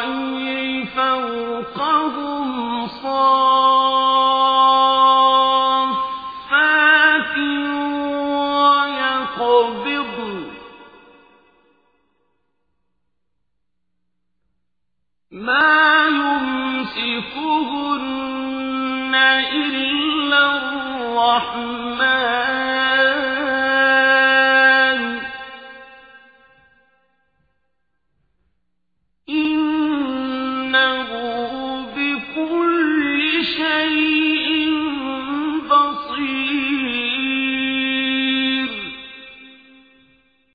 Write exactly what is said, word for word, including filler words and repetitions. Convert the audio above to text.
الطَّيْرِ فَوْقَهُمْ صَافَّاتٍ وَيَقْبِضْنَ مَا يُمْسِكُهُنَّ إِلَّا الرَّحْمَنُ